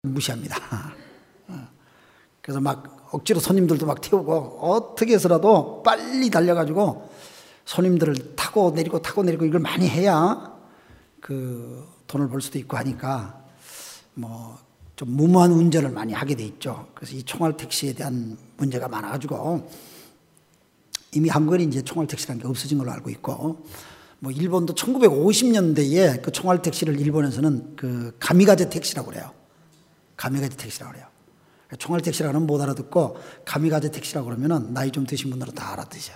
무시합니다. 그래서 막 억지로 손님들도 막 태우고 어떻게 해서라도 빨리 달려가지고 손님들을 타고 내리고 이걸 많이 해야 그 돈을 벌 수도 있고 하니까 뭐 좀 무모한 운전을 많이 하게 돼 있죠. 그래서 이 총알 택시에 대한 문제가 많아가지고 이미 한국에 이제 총알 택시라는 게 없어진 걸로 알고 있고, 뭐 일본도 1950년대에 그 총알 택시를 일본에서는 그 가미가제 택시라고 그래요. 가미가제 택시라고 그래요. 총알 택시라고 하면 못 알아듣고 가미가제 택시라고 그러면은 나이 좀 드신 분들은 다 알아듣어요.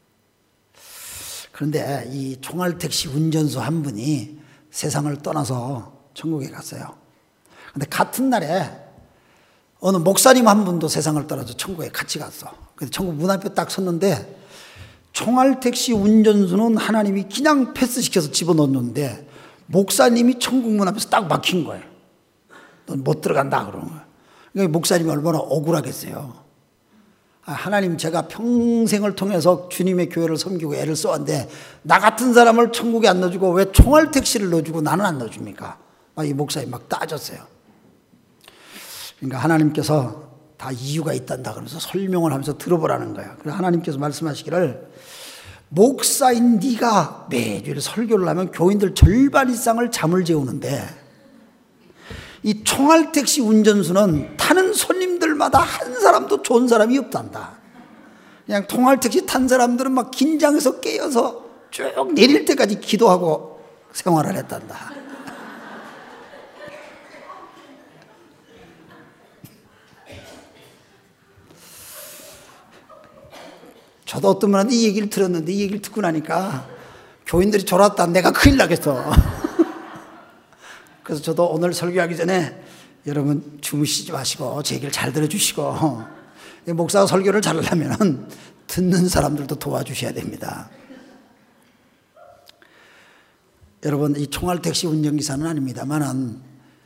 그런데 이 총알 택시 운전수 한 분이 세상을 떠나서 천국에 갔어요. 근데 같은 날에 어느 목사님 한 분도 세상을 떠나서 천국에 같이 갔어. 그래서 천국 문 앞에 딱 섰는데 총알 택시 운전수는 하나님이 그냥 패스시켜서 집어넣었는데 목사님이 천국 문 앞에서 딱 막힌 거예요. 넌 못 들어간다 그러는 거예요. 그러니까 목사님이 얼마나 억울하겠어요. 하나님, 제가 평생을 통해서 주님의 교회를 섬기고 애를 써왔는데 나 같은 사람을 천국에 안 넣어주고 왜 총알 택시를 넣어주고 나는 안 넣어줍니까? 이 목사님 막 따졌어요. 그러니까 하나님께서 다 이유가 있단다 그러면서 설명을 하면서 들어보라는 거예요. 그래서 하나님께서 말씀하시기를, 목사인 네가 매주 설교를 하면 교인들 절반 이상을 잠을 재우는데 이 총알 택시 운전수는 타는 손님들마다 한 사람도 좋은 사람이 없단다. 그냥 총알 택시 탄 사람들은 막 긴장해서 깨어서 쭉 내릴 때까지 기도하고 생활을 했단다. 저도 어떤 분한테 이 얘기를 들었는데 이 얘기를 듣고 나니까 교인들이 졸았다, 내가 큰일 나겠어. 그래서 저도 오늘 설교하기 전에 여러분 주무시지 마시고 제 얘기를 잘 들어주시고, 목사가 설교를 잘하려면 듣는 사람들도 도와주셔야 됩니다. 여러분, 이 총알 택시 운전기사는 아닙니다만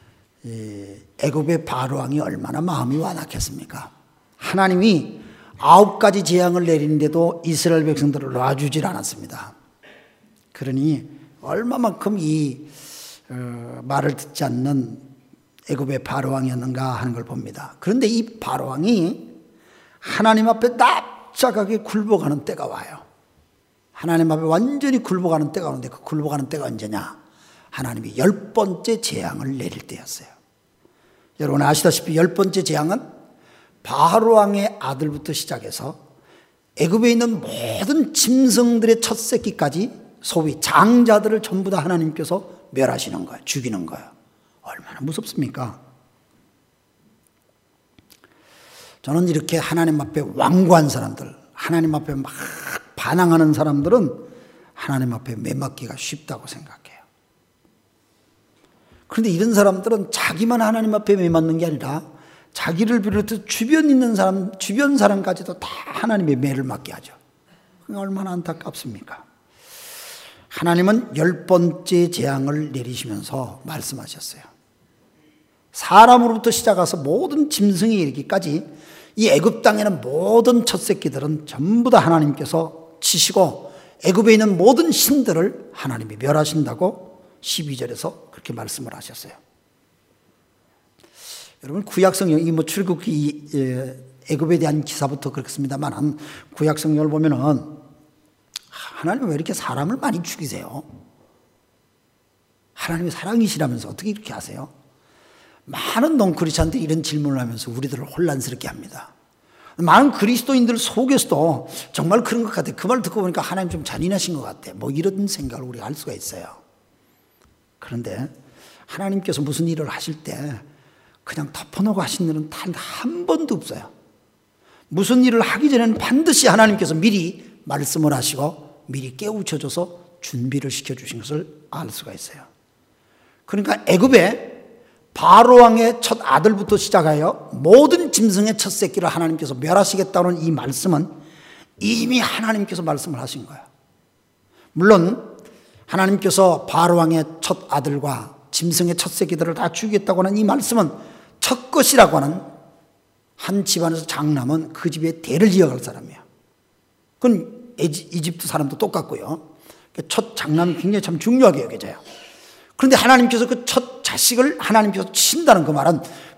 애굽의 바로 왕이 얼마나 마음이 완악했습니까? 하나님이 9가지 재앙을 내리는데도 이스라엘 백성들을 놔주질 않았습니다. 그러니 얼마만큼 이 말을 듣지 않는 애굽의 바로왕이었는가 하는 걸 봅니다. 그런데 이 바로왕이 하나님 앞에 납작하게 굴복하는 때가 와요. 하나님 앞에 완전히 굴복하는 때가 오는데 그 굴복하는 때가 언제냐? 하나님이 10번째 재앙을 내릴 때였어요. 여러분 아시다시피 10번째 재앙은 바로왕의 아들부터 시작해서 애굽에 있는 모든 짐승들의 첫 새끼까지, 소위 장자들을 전부 다 하나님께서 멸하시는 거예요. 죽이는 거예요. 얼마나 무섭습니까? 저는 이렇게 하나님 앞에 완고한 사람들, 하나님 앞에 막 반항하는 사람들은 하나님 앞에 매맞기가 쉽다고 생각해요. 그런데 이런 사람들은 자기만 하나님 앞에 매맞는 게 아니라 자기를 비롯해서 주변 있는 사람, 주변 사람까지도 다 하나님의 매를 맞게 하죠. 얼마나 안타깝습니까? 하나님은 10번째 재앙을 내리시면서 말씀하셨어요. 사람으로부터 시작해서 모든 짐승에 이르기까지 이 애굽 땅에는 모든 첫 새끼들은 전부 다 하나님께서 치시고 애굽에 있는 모든 신들을 하나님이 멸하신다고 12절에서 그렇게 말씀을 하셨어요. 여러분 구약성경, 뭐 출애굽기 애굽에 대한 기사부터 그렇습니다만 구약성경을 보면은 하나님은 왜 이렇게 사람을 많이 죽이세요? 하나님이 사랑이시라면서 어떻게 이렇게 하세요? 많은 non-크리스천들이 이런 질문을 하면서 우리들을 혼란스럽게 합니다. 많은 그리스도인들 속에서도 정말 그런 것 같아요. 그 말 듣고 보니까 하나님 좀 잔인하신 것 같아. 뭐 이런 생각을 우리가 할 수가 있어요. 그런데 하나님께서 무슨 일을 하실 때 그냥 덮어놓고 하신 일은 단 한 번도 없어요. 무슨 일을 하기 전에는 반드시 하나님께서 미리 말씀을 하시고 미리 깨우쳐줘서 준비를 시켜주신 것을 알 수가 있어요. 그러니까 애굽에 바로왕의 첫 아들부터 시작하여 모든 짐승의 첫 새끼를 하나님께서 멸하시겠다는 이 말씀은 이미 하나님께서 말씀을 하신 거예요. 물론 하나님께서 바로왕의 첫 아들과 짐승의 첫 새끼들을 다 죽이겠다고 하는 이 말씀은 첫 것이라고 하는 한 집안에서 장남은 그 집의 대를 이어갈 사람이에요. 그건 이집트 사람도 똑같고요. 첫 장남이 굉장히 참 중요하게 여겨져요. 그런데 하나님께서 그 첫 자식을 하나님께서 친다는 그 말은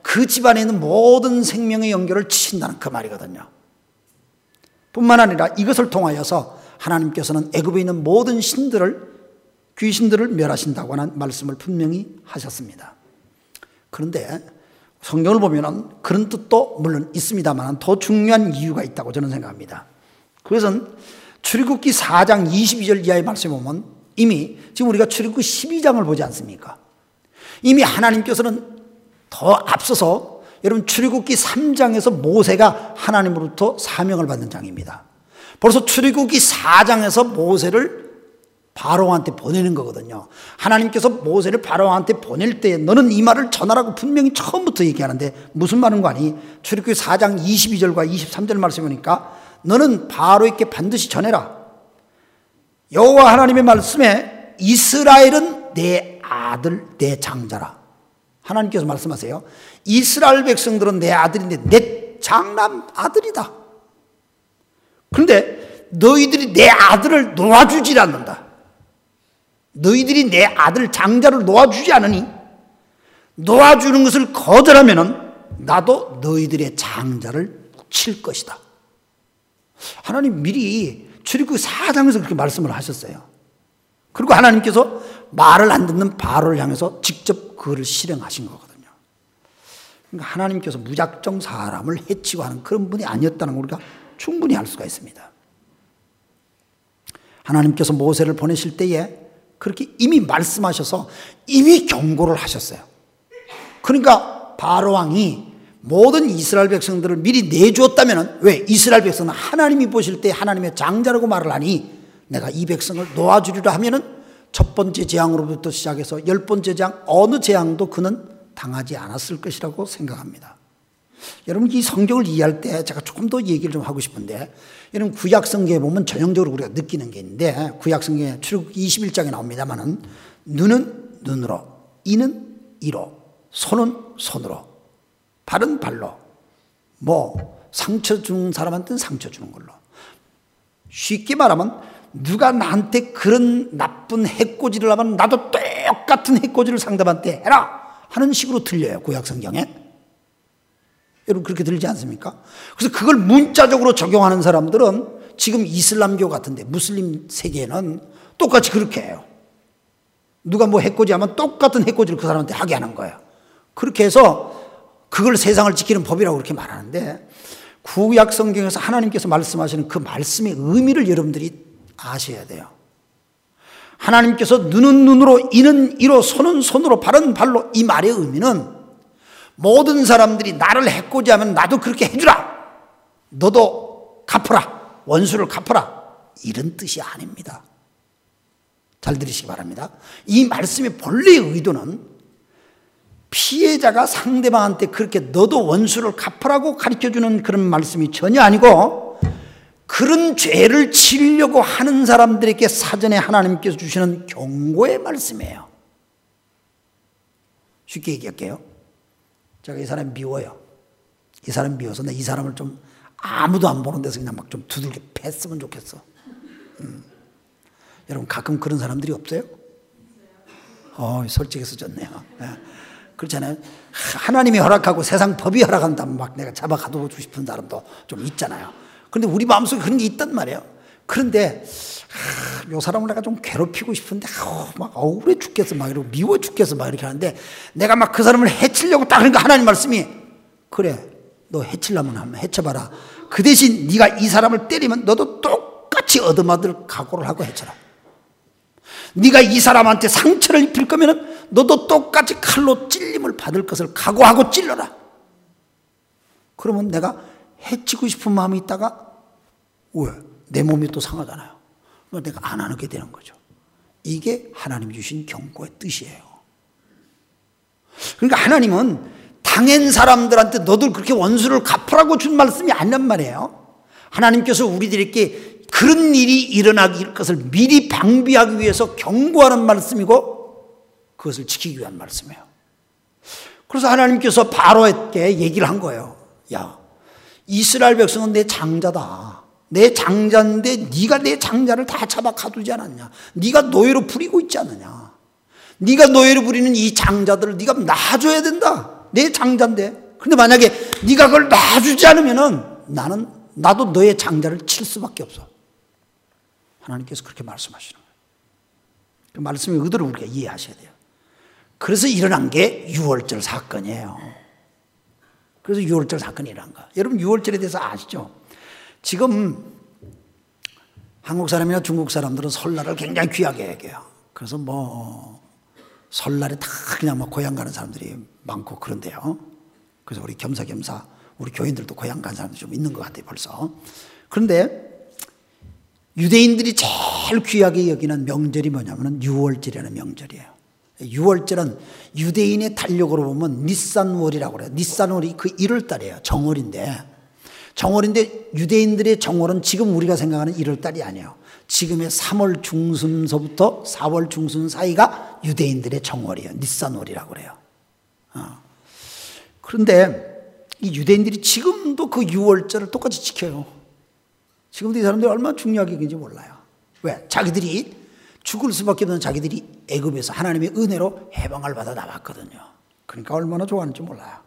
그 집안에 있는 모든 생명의 연결을 치신다는 그 말이거든요. 뿐만 아니라 이것을 통하여서 하나님께서는 애굽에 있는 모든 귀신들을 멸하신다고 하는 말씀을 분명히 하셨습니다. 그런데 성경을 보면은 그런 뜻도 물론 있습니다만 더 중요한 이유가 있다고 저는 생각합니다. 그것은 출애굽기 4장 22절 이하의 말씀에 보면 이미 지금 우리가 출애굽기 12장을 보지 않습니까? 이미 하나님께서는 더 앞서서 여러분 출애굽기 3장에서 모세가 하나님으로부터 사명을 받는 장입니다. 벌써 출애굽기 4장에서 모세를 바로한테 보내는 거거든요. 하나님께서 모세를 바로한테 보낼 때 너는 이 말을 전하라고 분명히 처음부터 얘기하는데 무슨 말인 거 아니? 출애굽기 4장 22절과 23절 말씀을 보니까 너는 바로에게 반드시 전해라. 여호와 하나님의 말씀에 이스라엘은 내 아들 내 장자라. 하나님께서 말씀하세요. 이스라엘 백성들은 내 아들인데 내 장남 아들이다. 그런데 너희들이 내 아들을 놓아주질 않는다. 너희들이 내 아들 장자를 놓아주지 않으니 놓아주는 것을 거절하면 나도 너희들의 장자를 칠 것이다. 하나님 미리 출애굽기 4장에서 그렇게 말씀을 하셨어요. 그리고 하나님께서 말을 안 듣는 바로를 향해서 직접 그를 실행하신 거거든요. 그러니까 하나님께서 무작정 사람을 해치고 하는 그런 분이 아니었다는 걸 우리가 충분히 알 수가 있습니다. 하나님께서 모세를 보내실 때에 그렇게 이미 말씀하셔서 이미 경고를 하셨어요. 그러니까 바로 왕이 모든 이스라엘 백성들을 미리 내주었다면 왜? 이스라엘 백성은 하나님이 보실 때 하나님의 장자라고 말을 하니 내가 이 백성을 놓아주리라 하면은 첫 번째 재앙으로부터 시작해서 10번째 재앙 어느 재앙도 그는 당하지 않았을 것이라고 생각합니다. 여러분 이 성경을 이해할 때 제가 조금 더 얘기를 좀 하고 싶은데 여러분 구약 성경에 보면 전형적으로 우리가 느끼는 게 있는데 구약 성경에 출애굽기 21장에 나옵니다만은 눈은 눈으로 이는 이로 손은 손으로 발은 발로 뭐 상처 주는 사람한테는 상처 주는 걸로 쉽게 말하면 누가 나한테 그런 나쁜 해코지를 하면 나도 똑같은 해코지를 상대방한테 해라 하는 식으로 들려요. 구약 성경에. 여러분 그렇게 들리지 않습니까? 그래서 그걸 문자적으로 적용하는 사람들은 지금 이슬람교 같은데 무슬림 세계에는 똑같이 그렇게 해요. 누가 뭐 해코지 하면 똑같은 해코지를 그 사람한테 하게 하는 거예요. 그렇게 해서 그걸 세상을 지키는 법이라고 그렇게 말하는데 구약 성경에서 하나님께서 말씀하시는 그 말씀의 의미를 여러분들이 아셔야 돼요. 하나님께서 눈은 눈으로 이는 이로 손은 손으로 발은 발로 이 말의 의미는 모든 사람들이 나를 해코지하면 나도 그렇게 해주라. 너도 갚아라. 원수를 갚아라. 이런 뜻이 아닙니다. 잘 들으시기 바랍니다. 이 말씀의 본래의 의도는 피해자가 상대방한테 그렇게 너도 원수를 갚으라고 가르쳐주는 그런 말씀이 전혀 아니고 그런 죄를 지으려고 하는 사람들에게 사전에 하나님께서 주시는 경고의 말씀이에요. 쉽게 얘기할게요. 제가 이 사람 미워요. 이 사람 미워서 나 이 사람을 좀 아무도 안 보는 데서 그냥 막 좀 두들겨 팼으면 좋겠어. 여러분 가끔 그런 사람들이 없어요? 솔직해서 좋네요. 그렇잖아요. 하나님이 허락하고 세상 법이 허락한다면 막 내가 잡아 가두고 싶은 사람도 좀 있잖아요. 그런데 우리 마음속에 그런 게 있단 말이에요. 그런데 이 사람을 내가 좀 괴롭히고 싶은데 막 억울해 죽겠어 막 이러고 미워 죽겠어 막 이렇게 하는데 내가 막 그 사람을 해치려고 딱 그러니까 하나님 말씀이 그래 너 해치려면 한번 해쳐봐라. 그 대신 네가 이 사람을 때리면 너도 똑같이 얻어맞을 각오를 하고 해쳐라. 네가 이 사람한테 상처를 입힐 거면은 너도 똑같이 칼로 찔림을 받을 것을 각오하고 찔러라. 그러면 내가 해치고 싶은 마음이 있다가 왜? 내 몸이 또 상하잖아요. 내가 안 하게 되는 거죠. 이게 하나님이 주신 경고의 뜻이에요. 그러니까 하나님은 당한 사람들한테 너들 그렇게 원수를 갚으라고 준 말씀이 아니란 말이에요. 하나님께서 우리들에게 그런 일이 일어나기 것을 미리 방비하기 위해서 경고하는 말씀이고 그것을 지키기 위한 말씀이에요. 그래서 하나님께서 바로에게 얘기를 한 거예요. 야, 이스라엘 백성은 내 장자다. 내 장자인데 네가 내 장자를 다 잡아 가두지 않았냐. 네가 노예로 부리고 있지 않느냐. 네가 노예로 부리는 이 장자들을 네가 놔줘야 된다. 내 장자인데. 근데 만약에 네가 그걸 놔주지 않으면은 나도 너의 장자를 칠 수밖에 없어. 하나님께서 그렇게 말씀하시는 거예요. 그 말씀의 의도를 우리가 이해하셔야 돼요. 그래서 일어난 게 유월절 사건이에요. 그래서 유월절 사건이 일어난 거예요. 여러분 유월절에 대해서 아시죠? 지금 한국 사람이나 중국 사람들은 설날을 굉장히 귀하게 여겨요. 그래서 설날에 다 그냥 고향 가는 사람들이 많고 그런데요. 그래서 우리 겸사겸사 우리 교인들도 고향 가는 사람들이 좀 있는 것 같아요 벌써. 그런데 유대인들이 제일 귀하게 여기는 명절이 뭐냐면 유월절이라는 명절이에요. 유월절은 유대인의 달력으로 보면 니산월이라고 그래요. 니산월이 그 1월달이에요. 정월인데 유대인들의 정월은 지금 우리가 생각하는 1월달이 아니에요. 지금의 3월 중순서부터 4월 중순 사이가 유대인들의 정월이에요. 니산월이라고 그래요. 그런데 이 유대인들이 지금도 그 유월절을 똑같이 지켜요. 지금도 이 사람들이 얼마나 중요하게 여기는지 몰라요. 왜? 자기들이 죽을 수밖에 없는 자기들이 애굽에서 하나님의 은혜로 해방을 받아 나왔거든요. 그러니까 얼마나 좋아하는지 몰라요.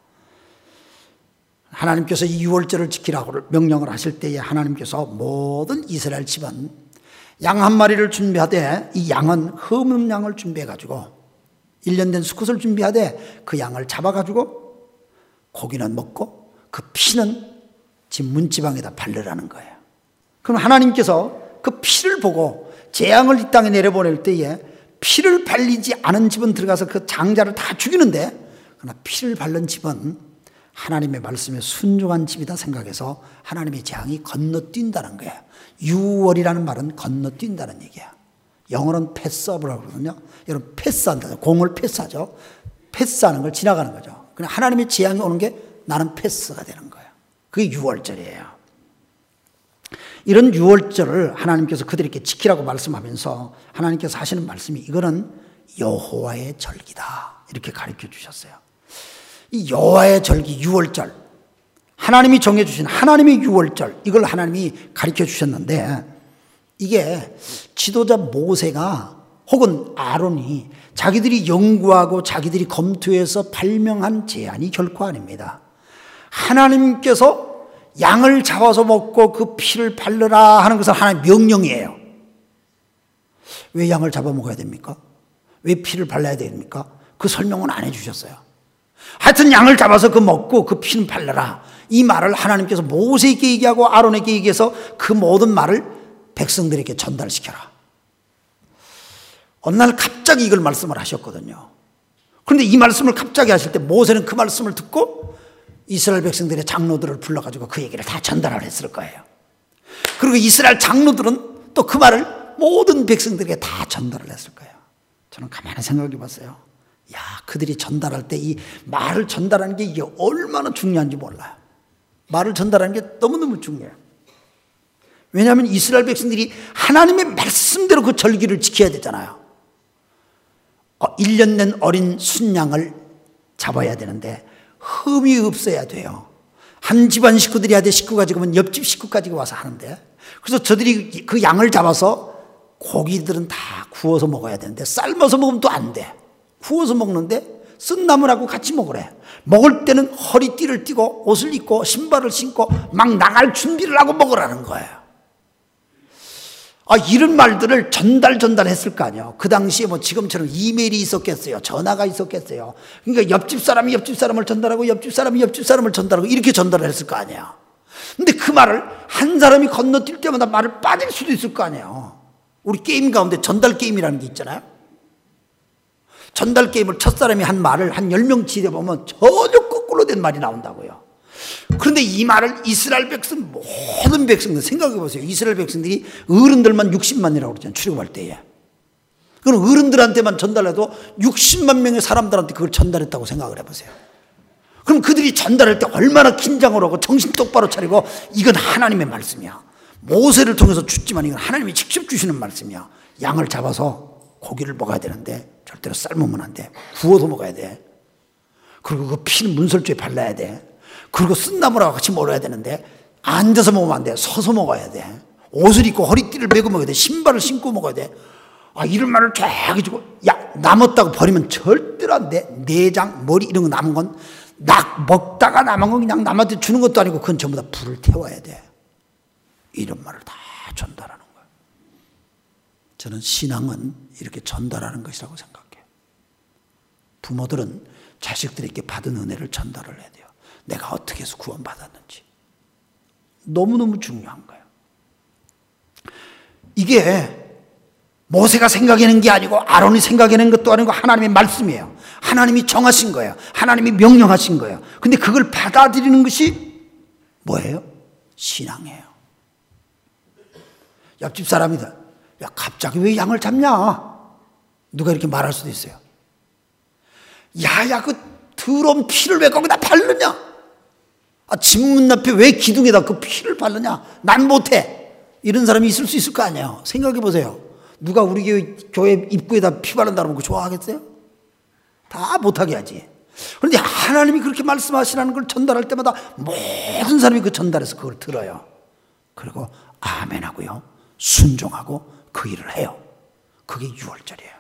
하나님께서 이 유월절을 지키라고 명령을 하실 때에 하나님께서 모든 이스라엘 집안 양 한 마리를 준비하되 이 양은 흠없는 양을 준비해가지고 1년 된 수컷을 준비하되 그 양을 잡아가지고 고기는 먹고 그 피는 집 문지방에다 바르라는 거예요. 그럼 하나님께서 그 피를 보고 재앙을 이 땅에 내려보낼 때에 피를 발리지 않은 집은 들어가서 그 장자를 다 죽이는데 그러나 피를 바른 집은 하나님의 말씀에 순종한 집이다 생각해서 하나님의 재앙이 건너뛴다는 거예요. 유월이라는 말은 건너뛴다는 얘기야. 영어로는 패스업이라고 그러거든요. 여러분 패스한다. 공을 패스하죠. 패스하는 걸 지나가는 거죠. 그냥 하나님의 재앙이 오는 게 나는 패스가 되는 거예요. 그게 유월절이에요. 이런 유월절을 하나님께서 그들에게 지키라고 말씀하면서 하나님께서 하시는 말씀이 이거는 여호와의 절기다 이렇게 가르쳐 주셨어요. 이 여호와의 절기 유월절 하나님이 정해주신 하나님의 유월절 이걸 하나님이 가르쳐 주셨는데 이게 지도자 모세가 혹은 아론이 자기들이 연구하고 자기들이 검토해서 발명한 제안이 결코 아닙니다. 하나님께서 양을 잡아서 먹고 그 피를 바르라 하는 것은 하나님의 명령이에요. 왜 양을 잡아 먹어야 됩니까? 왜 피를 발라야 됩니까? 그 설명은 안 해주셨어요. 하여튼 양을 잡아서 그 먹고 그 피는 바르라 이 말을 하나님께서 모세에게 얘기하고 아론에게 얘기해서 그 모든 말을 백성들에게 전달시켜라. 어느 날 갑자기 이걸 말씀을 하셨거든요. 그런데 이 말씀을 갑자기 하실 때 모세는 그 말씀을 듣고 이스라엘 백성들의 장로들을 불러가지고 그 얘기를 다 전달을 했을 거예요. 그리고 이스라엘 장로들은 또 그 말을 모든 백성들에게 다 전달을 했을 거예요. 저는 가만히 생각해 봤어요. 야, 그들이 전달할 때 이 말을 전달하는 게 이게 얼마나 중요한지 몰라요. 말을 전달하는 게 너무너무 중요해요. 왜냐하면 이스라엘 백성들이 하나님의 말씀대로 그 절기를 지켜야 되잖아요. 1년 된 어린 순양을 잡아야 되는데 흠이 없어야 돼요. 한 집안 식구들이 해야 돼. 식구가 지금은 옆집 식구까지 와서 하는데 그래서 저들이 그 양을 잡아서 고기들은 다 구워서 먹어야 되는데 삶아서 먹으면 또 안 돼. 구워서 먹는데 쓴 나물하고 같이 먹으래. 먹을 때는 허리띠를 띠고 옷을 입고 신발을 신고 막 나갈 준비를 하고 먹으라는 거예요. 이런 말들을 전달했을 거 아니에요. 그 당시에 지금처럼 이메일이 있었겠어요. 전화가 있었겠어요. 그러니까 옆집 사람이 옆집 사람을 전달하고 옆집 사람이 옆집 사람을 전달하고 이렇게 전달을 했을 거 아니에요. 근데 그 말을 한 사람이 건너뛸 때마다 말을 빠질 수도 있을 거 아니에요. 우리 게임 가운데 전달 게임이라는 게 있잖아요. 전달 게임을 첫 사람이 한 말을 한 10명 지내보면 전혀 거꾸로 된 말이 나온다고요. 그런데 이 말을 이스라엘 백성 모든 백성들 생각해 보세요. 이스라엘 백성들이 어른들만 60만이라고 그러잖아요. 출애굽할 때에. 그럼 어른들한테만 전달해도 60만 명의 사람들한테 그걸 전달했다고 생각을 해보세요. 그럼 그들이 전달할 때 얼마나 긴장을 하고 정신 똑바로 차리고 이건 하나님의 말씀이야. 모세를 통해서 줬지만 이건 하나님이 직접 주시는 말씀이야. 양을 잡아서 고기를 먹어야 되는데 절대로 삶으면 안 돼. 구워서 먹어야 돼. 그리고 그 피는 문설주에 발라야 돼. 그리고 쓴나물하고 같이 먹어야 되는데 앉아서 먹으면 안 돼. 서서 먹어야 돼. 옷을 입고 허리띠를 메고 먹어야 돼. 신발을 신고 먹어야 돼. 이런 말을 쫙 해주고 야 남았다고 버리면 절대로 안 돼. 내장, 머리 이런 거 남은 건 먹다가 남은 거 그냥 남한테 주는 것도 아니고 그건 전부 다 불을 태워야 돼. 이런 말을 다 전달하는 거예요. 저는 신앙은 이렇게 전달하는 것이라고 생각해요. 부모들은 자식들에게 받은 은혜를 전달을 해야 돼요. 내가 어떻게 해서 구원받았는지. 너무너무 중요한 거예요. 이게 모세가 생각해낸 게 아니고 아론이 생각해낸 것도 아니고 하나님의 말씀이에요. 하나님이 정하신 거예요. 하나님이 명령하신 거예요. 근데 그걸 받아들이는 것이 뭐예요? 신앙이에요. 옆집 사람이다. 야, 갑자기 왜 양을 잡냐? 누가 이렇게 말할 수도 있어요. 야, 그 더러운 피를 왜 거기다 바르냐? 집문 앞에 왜 기둥에다 그 피를 바르냐? 난 못해. 이런 사람이 있을 수 있을 거 아니에요. 생각해 보세요. 누가 우리 교회 입구에다 피 바른다고 그거 좋아하겠어요? 다 못하게 하지. 그런데 하나님이 그렇게 말씀하시라는 걸 전달할 때마다 모든 사람이 그 전달해서 그걸 들어요. 그리고 아멘 하고요. 순종하고 그 일을 해요. 그게 6월절이에요.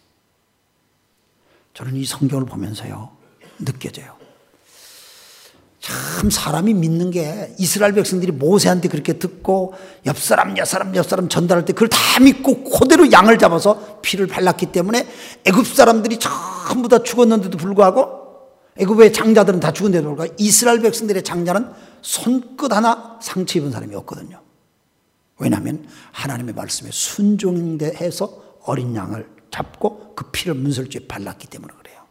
저는 이 성경을 보면서요. 느껴져요. 참 사람이 믿는 게 이스라엘 백성들이 모세한테 그렇게 듣고 옆 사람 전달할 때 그걸 다 믿고 그대로 양을 잡아서 피를 발랐기 때문에 애굽 사람들이 전부 다 죽었는데도 불구하고 애굽의 장자들은 다 죽은데도 불구하고 이스라엘 백성들의 장자는 손끝 하나 상처 입은 사람이 없거든요. 왜냐하면 하나님의 말씀에 순종해서 어린 양을 잡고 그 피를 문설주에 발랐기 때문에 그래요.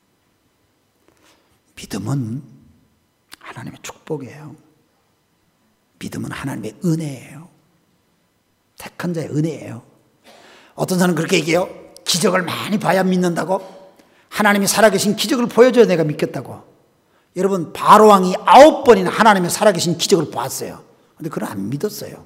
믿음은 하나님의 축복이에요. 믿음은 하나님의 은혜예요. 택한 자의 은혜예요. 어떤 사람은 그렇게 얘기해요. 기적을 많이 봐야 믿는다고? 하나님이 살아계신 기적을 보여줘야 내가 믿겠다고. 여러분 바로왕이 9번이나 하나님의 살아계신 기적을 봤어요. 그런데 그걸 안 믿었어요.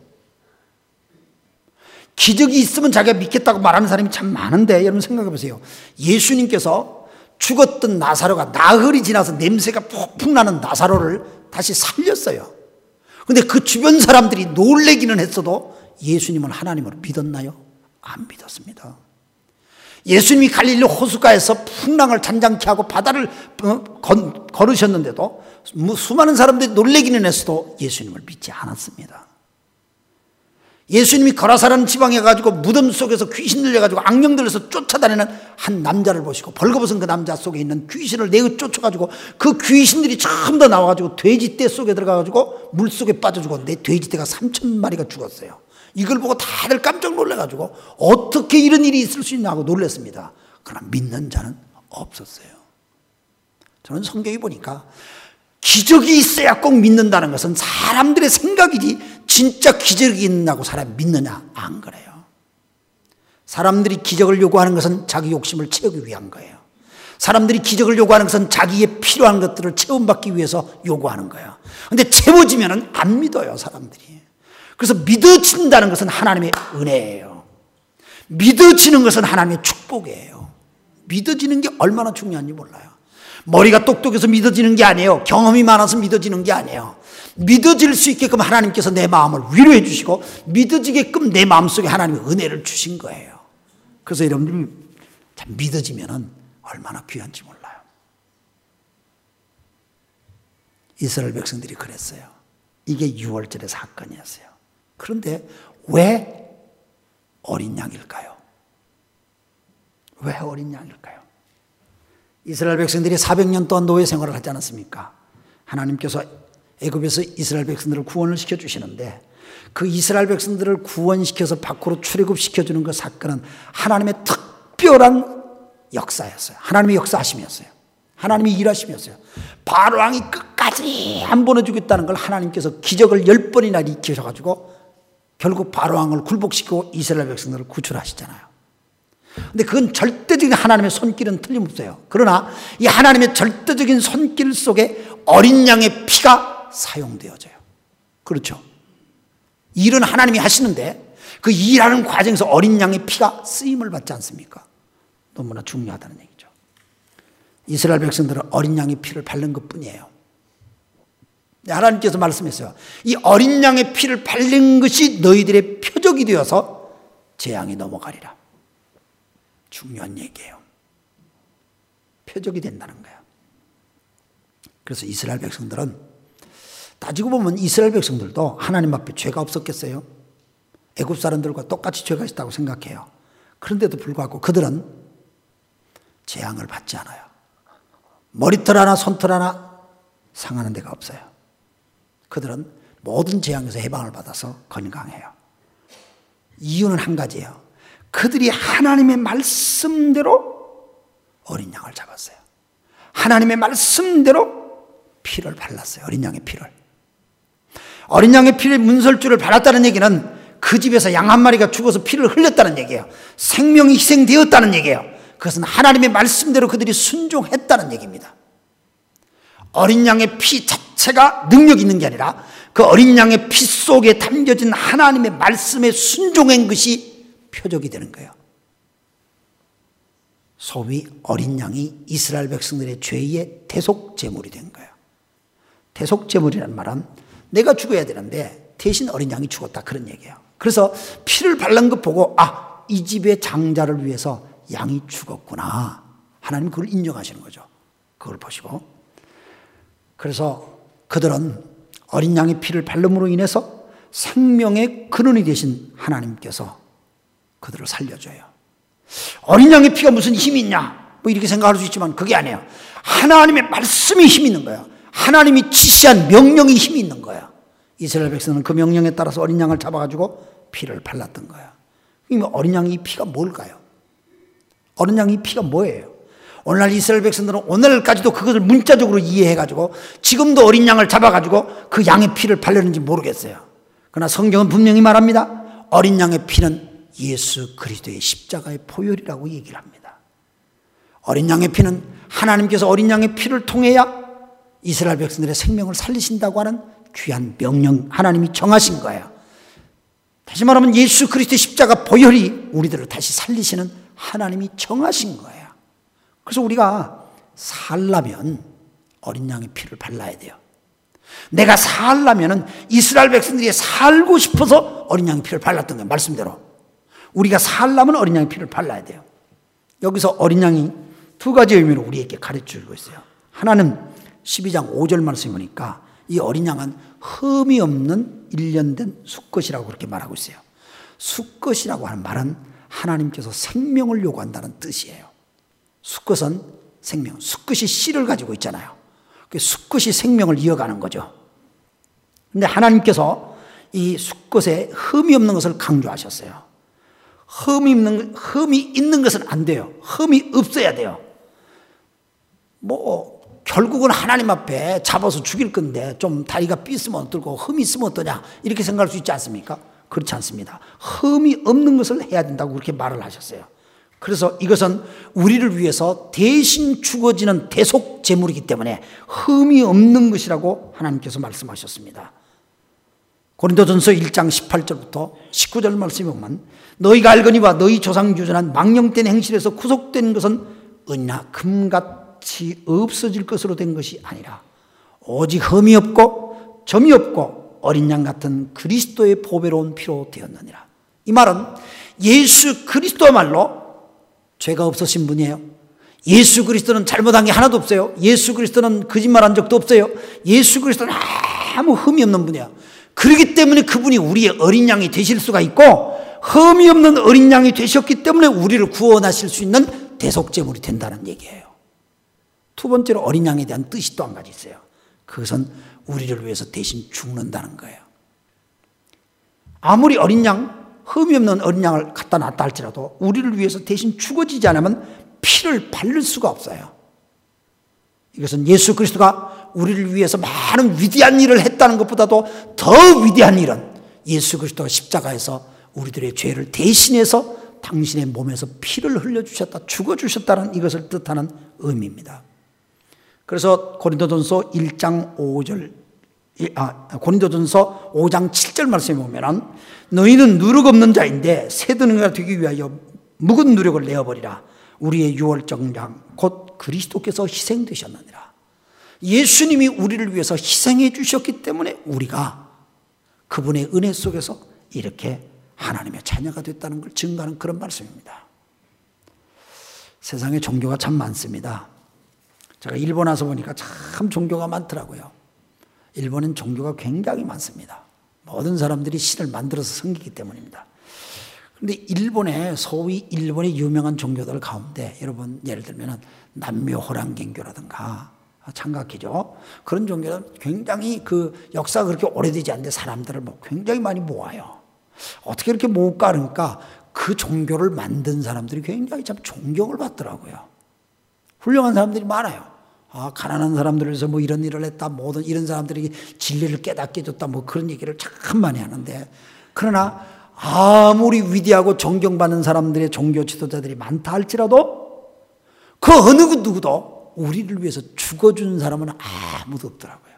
기적이 있으면 자기가 믿겠다고 말하는 사람이 참 많은데 여러분 생각해 보세요. 예수님께서 죽었던 나사로가 나흘이 지나서 냄새가 푹푹 나는 나사로를 다시 살렸어요. 그런데 그 주변 사람들이 놀래기는 했어도 예수님을 하나님으로 믿었나요? 안 믿었습니다. 예수님이 갈릴리 호숫가에서 풍랑을 잔잔케 하고 바다를 걸으셨는데도 수많은 사람들이 놀래기는 했어도 예수님을 믿지 않았습니다. 예수님이 거라사라는 지방에 가지고 무덤 속에서 귀신 들려가지고 악령 들려서 쫓아다니는 한 남자를 보시고 벌거벗은 그 남자 속에 있는 귀신을 내어 쫓아가지고 그 귀신들이 전부 다 나와가지고 돼지떼 속에 들어가가지고 물속에 빠져주고 내 돼지떼가 3,000마리가 죽었어요. 이걸 보고 다들 깜짝 놀라가지고 어떻게 이런 일이 있을 수 있냐고 놀랐습니다. 그러나 믿는 자는 없었어요. 저는 성경에 보니까 기적이 있어야 꼭 믿는다는 것은 사람들의 생각이지 진짜 기적이 있다고 사람이 믿느냐? 안 그래요. 사람들이 기적을 요구하는 것은 자기 욕심을 채우기 위한 거예요. 사람들이 기적을 요구하는 것은 자기의 필요한 것들을 체험받기 위해서 요구하는 거예요. 그런데 채워지면 안 믿어요, 사람들이. 그래서 믿어진다는 것은 하나님의 은혜예요. 믿어지는 것은 하나님의 축복이에요. 믿어지는 게 얼마나 중요한지 몰라요. 머리가 똑똑해서 믿어지는 게 아니에요. 경험이 많아서 믿어지는 게 아니에요. 믿어질 수 있게끔 하나님께서 내 마음을 위로해 주시고 믿어지게끔 내 마음속에 하나님의 은혜를 주신 거예요. 그래서 여러분들이 참 믿어지면 얼마나 귀한지 몰라요. 이스라엘 백성들이 그랬어요. 이게 6월절의 사건이었어요. 그런데 왜 어린 양일까요? 왜 어린 양일까요? 이스라엘 백성들이 400년 동안 노예 생활을 하지 않았습니까? 하나님께서 애굽에서 이스라엘 백성들을 구원을 시켜주시는데 그 이스라엘 백성들을 구원시켜서 밖으로 출애굽시켜주는 그 사건은 하나님의 특별한 역사였어요. 하나님의 역사하심이었어요. 하나님의 일하심이었어요. 바로왕이 끝까지 안 보내주겠다는 걸 하나님께서 기적을 10번이나 일으키셔가지고 결국 바로왕을 굴복시키고 이스라엘 백성들을 구출하시잖아요. 근데 그건 절대적인 하나님의 손길은 틀림없어요. 그러나 이 하나님의 절대적인 손길 속에 어린 양의 피가 사용되어져요. 그렇죠. 일은 하나님이 하시는데 그 일하는 과정에서 어린 양의 피가 쓰임을 받지 않습니까? 너무나 중요하다는 얘기죠. 이스라엘 백성들은 어린 양의 피를 바른 것뿐이에요. 하나님께서 말씀했어요. 이 어린 양의 피를 바른 것이 너희들의 표적이 되어서 재앙이 넘어가리라. 중요한 얘기예요. 표적이 된다는 거예요. 그래서 이스라엘 백성들은, 따지고 보면 이스라엘 백성들도 하나님 앞에 죄가 없었겠어요? 애굽 사람들과 똑같이 죄가 있다고 생각해요. 그런데도 불구하고 그들은 재앙을 받지 않아요. 머리털 하나 손털 하나 상하는 데가 없어요. 그들은 모든 재앙에서 해방을 받아서 건강해요. 이유는 한 가지예요. 그들이 하나님의 말씀대로 어린 양을 잡았어요. 하나님의 말씀대로 피를 발랐어요. 어린 양의 피를. 어린 양의 피를 문설주를 발랐다는 얘기는 그 집에서 양 한 마리가 죽어서 피를 흘렸다는 얘기예요. 생명이 희생되었다는 얘기예요. 그것은 하나님의 말씀대로 그들이 순종했다는 얘기입니다. 어린 양의 피 자체가 능력이 있는 게 아니라 그 어린 양의 피 속에 담겨진 하나님의 말씀에 순종한 것이 표적이 되는 거예요. 소위 어린 양이 이스라엘 백성들의 죄의 대속제물이 된 거예요. 대속제물이라는 말은 내가 죽어야 되는데 대신 어린 양이 죽었다, 그런 얘기예요. 그래서 피를 바른 것 보고 이 집의 장자를 위해서 양이 죽었구나, 하나님 그걸 인정하시는 거죠. 그걸 보시고, 그래서 그들은 어린 양의 피를 발름으로 인해서 생명의 근원이 되신 하나님께서 그들을 살려줘요. 어린 양의 피가 무슨 힘이 있냐, 뭐 이렇게 생각할 수 있지만 그게 아니에요. 하나님의 말씀이 힘이 있는 거예요. 하나님이 지시한 명령이 힘이 있는 거예요. 이스라엘 백성은 그 명령에 따라서 어린 양을 잡아가지고 피를 발랐던 거예요. 그러면 어린 양의 피가 뭘까요? 어린 양의 피가 뭐예요? 오늘날 이스라엘 백성들은 오늘까지도 그것을 문자적으로 이해해가지고 지금도 어린 양을 잡아가지고 그 양의 피를 바르는지 모르겠어요. 그러나 성경은 분명히 말합니다. 어린 양의 피는 예수 그리스도의 십자가의 보혈이라고 얘기를 합니다. 어린 양의 피는 하나님께서 어린 양의 피를 통해야 이스라엘 백성들의 생명을 살리신다고 하는 귀한 명령, 하나님이 정하신 거예요. 다시 말하면 예수 그리스도의 십자가 보혈이 우리들을 다시 살리시는 하나님이 정하신 거예요. 그래서 우리가 살려면 어린 양의 피를 발라야 돼요. 내가 살려면 이스라엘 백성들이 살고 싶어서 어린 양의 피를 발랐던 거예요. 말씀대로 우리가 살려면 어린 양의 피를 발라야 돼요. 여기서 어린 양이 두 가지 의미로 우리에게 가르쳐주고 있어요. 하나는 12장 5절 말씀에 보니까 이 어린 양은 흠이 없는 일련된 수컷이라고 그렇게 말하고 있어요. 수컷이라고 하는 말은 하나님께서 생명을 요구한다는 뜻이에요. 수컷은 생명, 수컷이 씨를 가지고 있잖아요. 그 수컷이 생명을 이어가는 거죠. 그런데 하나님께서 이 수컷에 흠이 없는 것을 강조하셨어요. 흠이 있는 것은 안 돼요. 흠이 없어야 돼요. 결국은 하나님 앞에 잡아서 죽일 건데 좀 다리가 삐으면 어떨고 흠이 있으면 어떠냐, 이렇게 생각할 수 있지 않습니까? 그렇지 않습니다. 흠이 없는 것을 해야 된다고 그렇게 말을 하셨어요. 그래서 이것은 우리를 위해서 대신 죽어지는 대속 제물이기 때문에 흠이 없는 것이라고 하나님께서 말씀하셨습니다. 고린도전서 1장 18절부터 19절 말씀에 보면 너희가 알거니와 너희 조상 유전한 망령된 행실에서 구속된 것은 은이나 금같이 없어질 것으로 된 것이 아니라 오직 흠이 없고 점이 없고 어린 양 같은 그리스도의 보배로운 피로 되었느니라. 이 말은 예수 그리스도야말로 죄가 없으신 분이에요. 예수 그리스도는 잘못한 게 하나도 없어요. 예수 그리스도는 거짓말한 적도 없어요. 예수 그리스도는 아무 흠이 없는 분이에요. 그렇기 때문에 그분이 우리의 어린 양이 되실 수가 있고 흠이 없는 어린 양이 되셨기 때문에 우리를 구원하실 수 있는 대속제물이 된다는 얘기예요. 두 번째로 어린 양에 대한 뜻이 또 한 가지 있어요. 그것은 우리를 위해서 대신 죽는다는 거예요. 아무리 어린 양, 흠이 없는 어린 양을 갖다 놨다 할지라도 우리를 위해서 대신 죽어지지 않으면 피를 바를 수가 없어요. 이것은 예수 그리스도가 우리를 위해서 많은 위대한 일을 했다는 것보다도 더 위대한 일은 예수 그리스도가 십자가에서 우리들의 죄를 대신해서 당신의 몸에서 피를 흘려주셨다, 죽어주셨다는 이것을 뜻하는 의미입니다. 그래서 고린도전서 5장 7절 말씀에 보면 너희는 누룩 없는 자인데 새드는가 되기 위하여 묵은 누룩을 내어버리라. 우리의 유월절 양 곧 그리스도께서 희생되셨느니라. 예수님이 우리를 위해서 희생해 주셨기 때문에 우리가 그분의 은혜 속에서 이렇게 하나님의 자녀가 됐다는 걸 증거하는 그런 말씀입니다. 세상에 종교가 참 많습니다. 제가 일본 와서 보니까 참 종교가 많더라고요. 일본은 종교가 굉장히 많습니다. 모든 사람들이 신을 만들어서 섬기기 때문입니다. 그런데 일본의 소위 일본의 유명한 종교들 가운데 여러분 예를 들면 남묘호랑개교라든가 창각기죠. 그런 종교는 굉장히 그 역사가 그렇게 오래되지 않는데 사람들을 굉장히 많이 모아요. 어떻게 이렇게 모을까 그러니까 그 종교를 만든 사람들이 굉장히 참 존경을 받더라고요. 훌륭한 사람들이 많아요. 가난한 사람들을 위해서 이런 일을 했다, 모든 이런 사람들에게 진리를 깨닫게 해줬다, 그런 얘기를 참 많이 하는데, 그러나 아무리 위대하고 존경받는 사람들의 종교 지도자들이 많다 할지라도 그 어느 누구도 우리를 위해서 죽어준 사람은 아무도 없더라고요.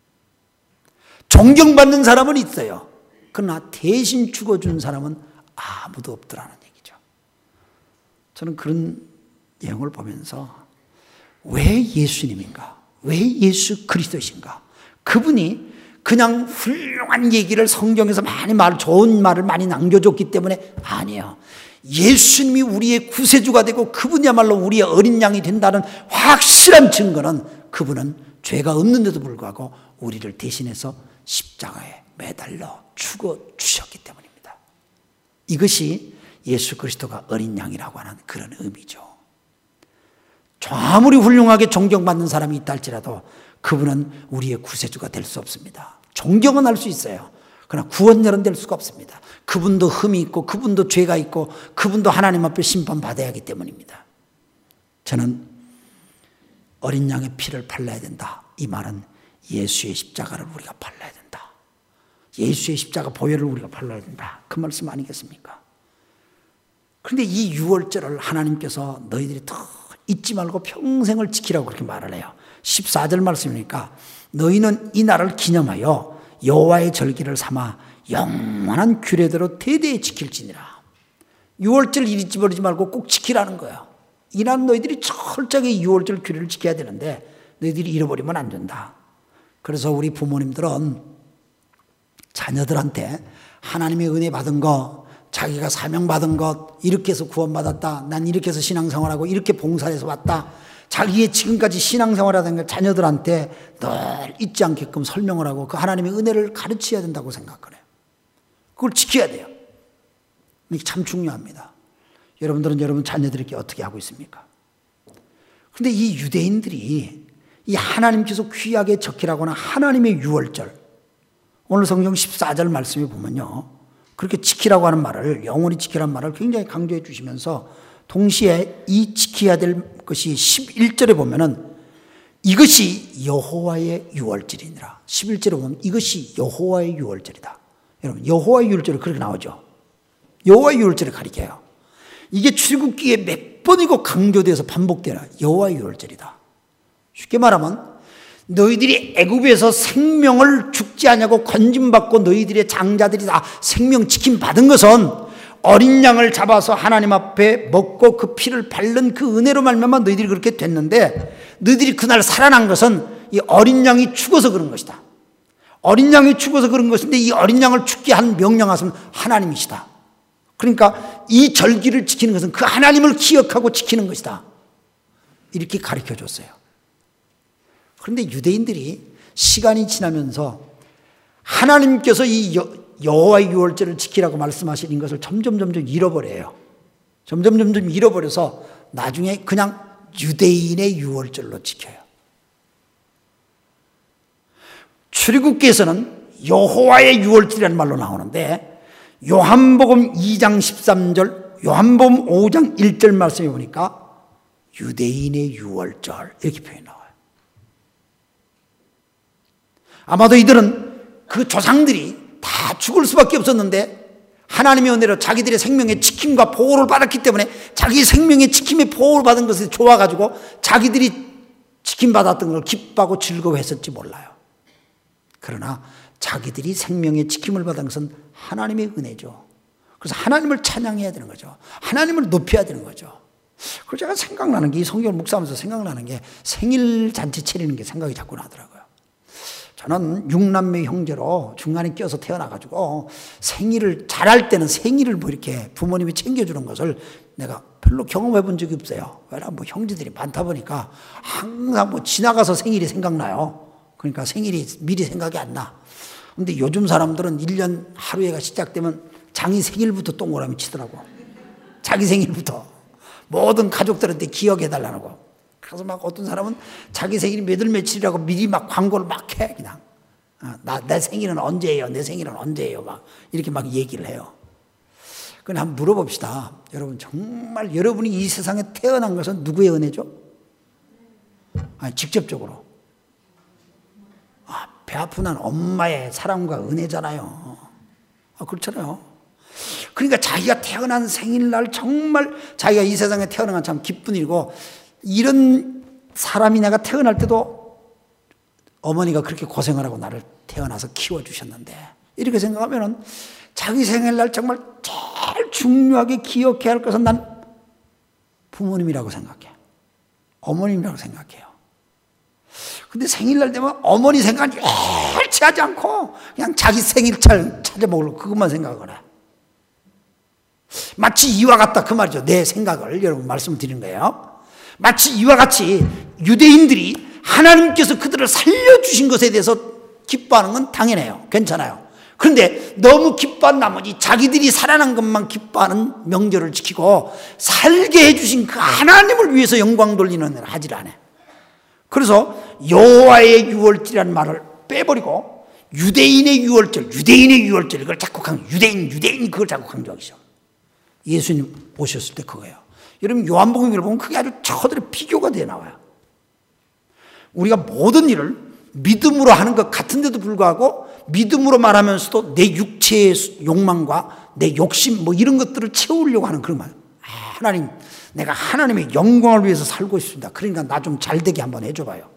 존경받는 사람은 있어요. 그러나 대신 죽어준 사람은 아무도 없더라는 얘기죠. 저는 그런 내용을 보면서 왜 예수님인가? 왜 예수 그리스도이신가? 그분이 그냥 훌륭한 얘기를 성경에서 좋은 말을 많이 남겨줬기 때문에 아니에요. 예수님이 우리의 구세주가 되고 그분이야말로 우리의 어린 양이 된다는 확실한 증거는 그분은 죄가 없는데도 불구하고 우리를 대신해서 십자가에 매달려 죽어주셨기 때문입니다. 이것이 예수 그리스도가 어린 양이라고 하는 그런 의미죠. 아무리 훌륭하게 존경받는 사람이 있다 할지라도 그분은 우리의 구세주가 될 수 없습니다. 존경은 할 수 있어요. 그러나 구원자는 될 수가 없습니다. 그분도 흠이 있고 그분도 죄가 있고 그분도 하나님 앞에 심판받아야 하기 때문입니다. 저는 어린 양의 피를 발라야 된다. 이 말은 예수의 십자가를 우리가 발라야 된다. 예수의 십자가 보혈을 우리가 발라야 된다. 그 말씀 아니겠습니까? 그런데 이 유월절을 하나님께서 너희들이 더 잊지 말고 평생을 지키라고 그렇게 말을 해요. 14절 말씀이니까 너희는 이 날을 기념하여 여호와의 절기를 삼아 영원한 규례대로 대대에 지킬지니라. 6월절 잊지 버리지 말고 꼭 지키라는 거예요. 이날 너희들이 철저하게 6월절 규례를 지켜야 되는데 너희들이 잃어버리면 안 된다. 그래서 우리 부모님들은 자녀들한테 하나님의 은혜 받은 거, 자기가 사명받은 것, 이렇게 해서 구원받았다, 난 이렇게 해서 신앙생활하고 이렇게 봉사해서 왔다, 자기의 지금까지 신앙생활하던 걸 자녀들한테 늘 잊지 않게끔 설명을 하고 그 하나님의 은혜를 가르쳐야 된다고 생각해요. 그걸 지켜야 돼요. 이게 참 중요합니다. 여러분들은 여러분 자녀들에게 어떻게 하고 있습니까? 그런데 이 유대인들이 이 하나님께서 귀하게 적히라고 하는 하나님의 유월절, 오늘 성경 14절 말씀에 보면요, 그렇게 지키라고 하는 말을, 영원히 지키라는 말을 굉장히 강조해 주시면서 동시에 이 지켜야 될 것이 11절에 보면은 이것이 여호와의 유월절이니라. 11절에 보면 이것이 여호와의 유월절이다. 여러분, 여호와의 유월절이 그렇게 나오죠. 여호와의 유월절을 가리켜요. 이게 출애굽기에 몇 번이고 강조돼서 반복되나 여호와의 유월절이다. 쉽게 말하면 너희들이 애굽에서 생명을 죽지 않냐고 건짐받고 너희들의 장자들이 다 생명 지킴 받은 것은 어린 양을 잡아서 하나님 앞에 먹고 그 피를 바른 그 은혜로 말미암아 너희들이 그렇게 됐는데, 너희들이 그날 살아난 것은 이 어린 양이 죽어서 그런 것이다. 어린 양이 죽어서 그런 것인데 이 어린 양을 죽게 한 명령하신 하나님이시다. 그러니까 이 절기를 지키는 것은 그 하나님을 기억하고 지키는 것이다. 이렇게 가르쳐 줬어요. 그런데 유대인들이 시간이 지나면서 하나님께서 이 여호와의 유월절을 지키라고 말씀하시는 것을 점점 잃어버려요. 점점 잃어버려서 나중에 그냥 유대인의 유월절로 지켜요. 출애굽기에서는 여호와의 유월절이라는 말로 나오는데 요한복음 2장 13절, 요한복음 5장 1절 말씀해 보니까 유대인의 유월절 이렇게 표현 나와요. 아마도 이들은 그 조상들이 다 죽을 수밖에 없었는데 하나님의 은혜로 자기들의 생명의 지킴과 보호를 받았기 때문에 자기 생명의 지킴의 보호를 받은 것이 좋아가지고 자기들이 지킴받았던 걸 기뻐하고 즐거워했을지 몰라요. 그러나 자기들이 생명의 지킴을 받은 것은 하나님의 은혜죠. 그래서 하나님을 찬양해야 되는 거죠. 하나님을 높여야 되는 거죠. 그래서 제가 생각나는 게, 이 성경을 묵상하면서 생각나는 게 생일 잔치 차리는 게 생각이 자꾸 나더라고요. 저는 6남매 형제로 중간에 껴서 태어나가지고 생일을 잘할 때는 생일을 뭐 이렇게 부모님이 챙겨주는 것을 내가 별로 경험해 본 적이 없어요. 왜냐면 뭐 형제들이 많다 보니까 항상 뭐 지나가서 생일이 생각나요. 그러니까 생일이 미리 생각이 안 나. 근데 요즘 사람들은 1년 하루에가 시작되면 장이 생일부터 동그라미 치더라고. 자기 생일부터. 모든 가족들한테 기억해달라고. 그래서 막 어떤 사람은 자기 생일이 몇 월 며칠이라고 미리 막 광고를 막 해. 그냥. 내 생일은 언제예요? 내 생일은 언제예요? 막 이렇게 막 얘기를 해요. 그럼 한번 물어봅시다. 여러분, 정말 여러분이 이 세상에 태어난 것은 누구의 은혜죠? 직접적으로. 배 아픈 한 엄마의 사랑과 은혜잖아요. 그렇잖아요. 그러니까 자기가 태어난 생일날 정말 자기가 이 세상에 태어난 건 참 기쁜 일이고, 이런 사람이 내가 태어날 때도 어머니가 그렇게 고생을 하고 나를 태어나서 키워주셨는데, 이렇게 생각하면은 자기 생일날 정말 제일 중요하게 기억해야 할 것은 난 부모님이라고 생각해. 어머님이라고 생각해요. 근데 생일날 되면 어머니 생각 일치 하지 않고 그냥 자기 생일잘 찾아 먹으려고 그것만 생각을 해. 마치 이와 같다 그 말이죠. 내 생각을 여러분 말씀을 드리는 거예요. 마치 이와 같이 유대인들이 하나님께서 그들을 살려주신 것에 대해서 기뻐하는 건 당연해요. 괜찮아요. 그런데 너무 기뻐한 나머지 자기들이 살아난 것만 기뻐하는 명절을 지키고 살게 해주신 그 하나님을 위해서 영광 돌리는 일을 하질 않아요. 그래서 여호와의 유월절이라는 말을 빼버리고 유대인의 유월절 이걸 자꾸 유대인 그걸 자꾸 강조하기 시작. 예수님 오셨을 때 그거예요. 여러분 요한복음을 보면 그게 아주 저들의 비교가 되어 나와요. 우리가 모든 일을 믿음으로 하는 것 같은데도 불구하고 믿음으로 말하면서도 내 육체의 욕망과 내 욕심 뭐 이런 것들을 채우려고 하는 그런 말. 하나님, 내가 하나님의 영광을 위해서 살고 있습니다. 그러니까 나 좀 잘되게 한번 해줘봐요.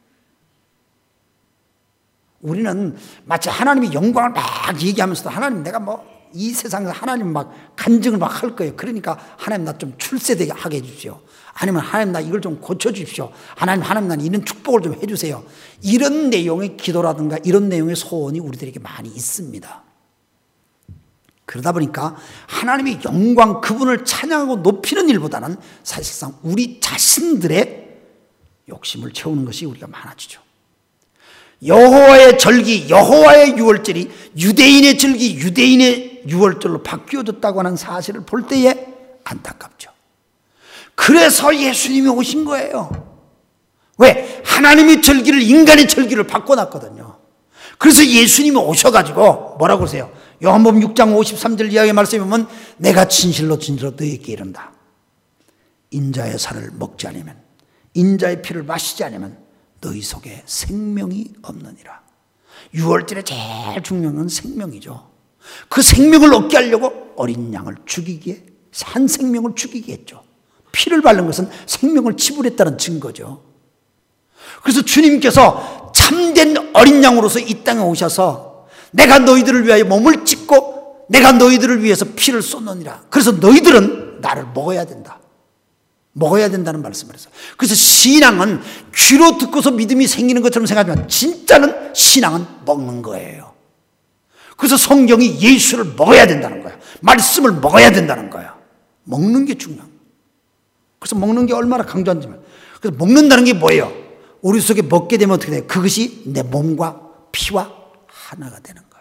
우리는 마치 하나님의 영광을 막 얘기하면서도 하나님 내가 뭐 이 세상에서 하나님 막 간증을 막 할 거예요. 그러니까 하나님 나 좀 출세되게 하게 해주십시오. 아니면 하나님 나 이걸 좀 고쳐주십시오. 하나님 나 이런 축복을 좀 해주세요. 이런 내용의 기도라든가 이런 내용의 소원이 우리들에게 많이 있습니다. 그러다 보니까 하나님의 영광 그분을 찬양하고 높이는 일보다는 사실상 우리 자신들의 욕심을 채우는 것이 우리가 많아지죠. 여호와의 절기, 여호와의 유월절이 유대인의 절기, 유대인의 유월절로 바뀌어졌다고 하는 사실을 볼 때에 안타깝죠. 그래서 예수님이 오신 거예요. 왜? 하나님의 절기를 인간의 절기를 바꿔놨거든요. 그래서 예수님이 오셔가지고 뭐라고 그러세요? 요한복음 6장 53절 이하의 말씀에 보면 내가 진실로 너희에게 이른다. 인자의 살을 먹지 않으면 인자의 피를 마시지 않으면 너희 속에 생명이 없느니라. 유월절에 제일 중요한 건 생명이죠. 그 생명을 얻게 하려고 어린 양을 죽이기에 한 생명을 죽이게 했죠. 피를 바른 것은 생명을 지불했다는 증거죠. 그래서 주님께서 참된 어린 양으로서 이 땅에 오셔서 내가 너희들을 위하여 몸을 찢고 내가 너희들을 위해서 피를 쏟느니라. 그래서 너희들은 나를 먹어야 된다. 먹어야 된다는 말씀을 했어요. 그래서 신앙은 귀로 듣고서 믿음이 생기는 것처럼 생각하지만 진짜는 신앙은 먹는 거예요. 그래서 성경이 예수를 먹어야 된다는 거야. 말씀을 먹어야 된다는 거야. 먹는 게 중요한 거야. 그래서 먹는 게 얼마나 강조한지만. 그래서 먹는다는 게 뭐예요? 우리 속에 먹게 되면 어떻게 돼요? 그것이 내 몸과 피와 하나가 되는 거예요.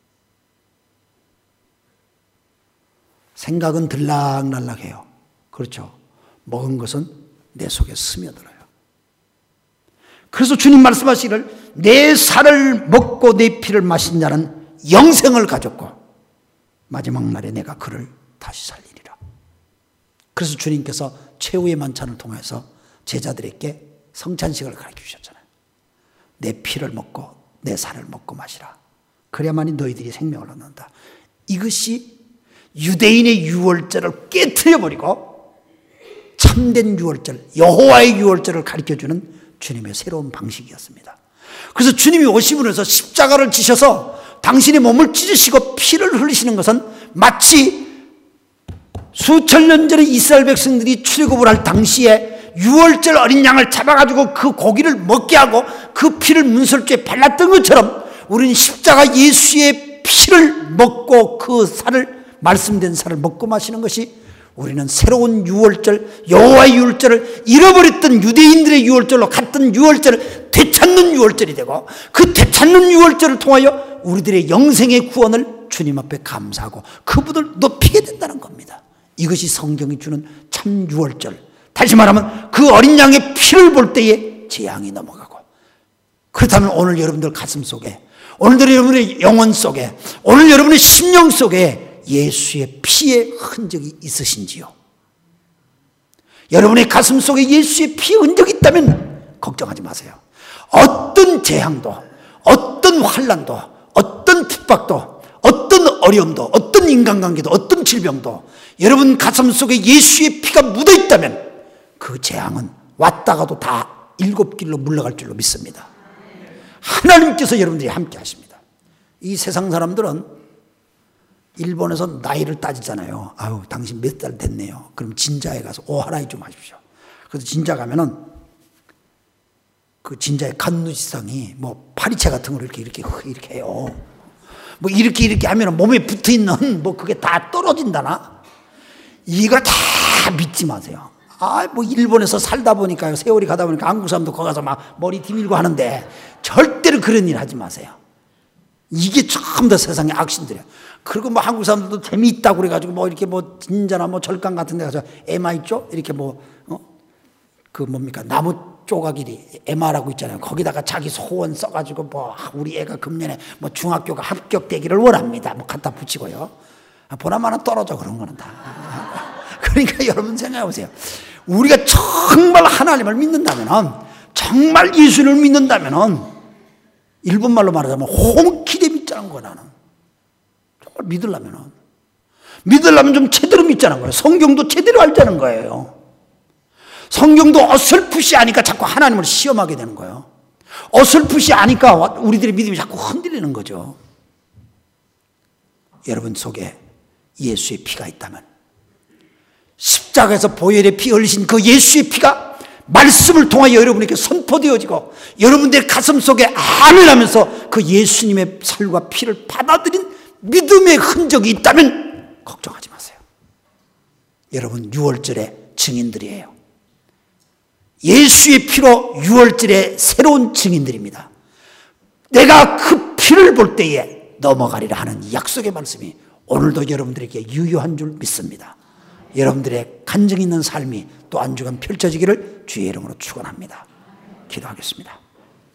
생각은 들락날락해요. 그렇죠. 먹은 것은 내 속에 스며들어요. 그래서 주님 말씀하시기를 내 살을 먹고 내 피를 마신 자는 영생을 가졌고 마지막 날에 내가 그를 다시 살리리라. 그래서 주님께서 최후의 만찬을 통해서 제자들에게 성찬식을 가르쳐 주셨잖아요. 내 피를 먹고 내 살을 먹고 마시라. 그래야만이 너희들이 생명을 얻는다. 이것이 유대인의 유월절을 깨트려버리고 참된 유월절, 여호와의 유월절을 가르쳐주는 주님의 새로운 방식이었습니다. 그래서 주님이 오심으로 해서 십자가를 지셔서 당신의 몸을 찢으시고 피를 흘리시는 것은 마치 수천 년 전에 이스라엘 백성들이 출애굽을 할 당시에 유월절 어린 양을 잡아가지고 그 고기를 먹게 하고 그 피를 문설주에 발랐던 것처럼 우리는 십자가 예수의 피를 먹고 그 살을, 말씀된 살을 먹고 마시는 것이 우리는 새로운 유월절, 여호와의 유월절을 잃어버렸던 유대인들의 유월절로 갔던 유월절을 되찾는 유월절이 되고, 그 되찾는 유월절을 통하여 우리들의 영생의 구원을 주님 앞에 감사하고 그분을 높이게 된다는 겁니다. 이것이 성경이 주는 참 유월절. 다시 말하면 그 어린 양의 피를 볼 때에 재앙이 넘어가고, 그렇다면 오늘 여러분들 가슴 속에, 오늘 여러분의 영혼 속에, 오늘 여러분의 심령 속에 예수의 피의 흔적이 있으신지요? 여러분의 가슴 속에 예수의 피의 흔적이 있다면 걱정하지 마세요. 어떤 재앙도, 어떤 환난도, 어떤 핍박도, 어떤 어려움도, 어떤 인간관계도, 어떤 질병도 여러분 가슴 속에 예수의 피가 묻어있다면 그 재앙은 왔다가도 다 7길로 물러갈 줄로 믿습니다. 하나님께서 여러분들이 함께 하십니다. 이 세상 사람들은 일본에서 나이를 따지잖아요. 아유, 당신 몇 살 됐네요. 그럼 진자에 가서 오하라이 좀 하십시오. 그래서 진자 가면은 그 진자의 간누지상이 뭐 파리채 같은 걸 이렇게 해요. 뭐 이렇게 하면은 몸에 붙어 있는 뭐 그게 다 떨어진다나? 이걸 다 믿지 마세요. 아, 뭐 일본에서 살다 보니까요, 세월이 가다 보니까 한국 사람도 거기 가서 막 머리 뒤밀고 하는데 절대로 그런 일 하지 마세요. 이게 전부 다 세상의 악신들이에요. 그리고 뭐 한국 사람들도 재미있다고 그래가지고 뭐 이렇게 뭐 진자나 뭐 절간 같은 데 가서 에마 있죠? 이렇게 뭐, 그 뭡니까? 나무 쪼가기리 에마라고 있잖아요. 거기다가 자기 소원 써가지고 뭐 우리 애가 금년에 뭐 중학교가 합격되기를 원합니다. 뭐 갖다 붙이고요. 보나마나 떨어져 그런 거는 다. 그러니까 여러분 생각해 보세요. 우리가 정말 하나님을 믿는다면은, 정말 예수를 믿는다면은, 일본말로 말하자면 혼키대 믿자는 거야. 나는 정말 믿으려면 좀 제대로 믿자는 거예요. 성경도 제대로 알자는 거예요. 성경도 어설프시 아니까 자꾸 하나님을 시험하게 되는 거예요. 어설프시 아니까 우리들의 믿음이 자꾸 흔들리는 거죠. 여러분 속에 예수의 피가 있다면, 십자가에서 보혈의 피 흘리신 그 예수의 피가 말씀을 통하여 여러분에게 선포되어지고 여러분들의 가슴 속에 암을 하면서 그 예수님의 살과 피를 받아들인 믿음의 흔적이 있다면 걱정하지 마세요. 여러분 유월절의 증인들이에요. 예수의 피로 유월절의 새로운 증인들입니다. 내가 그 피를 볼 때에 넘어가리라 하는 이 약속의 말씀이 오늘도 여러분들에게 유효한 줄 믿습니다. 여러분들의 간증 있는 삶이 또 한 주간 펼쳐지기를 주의 이름으로 축원합니다. 기도하겠습니다.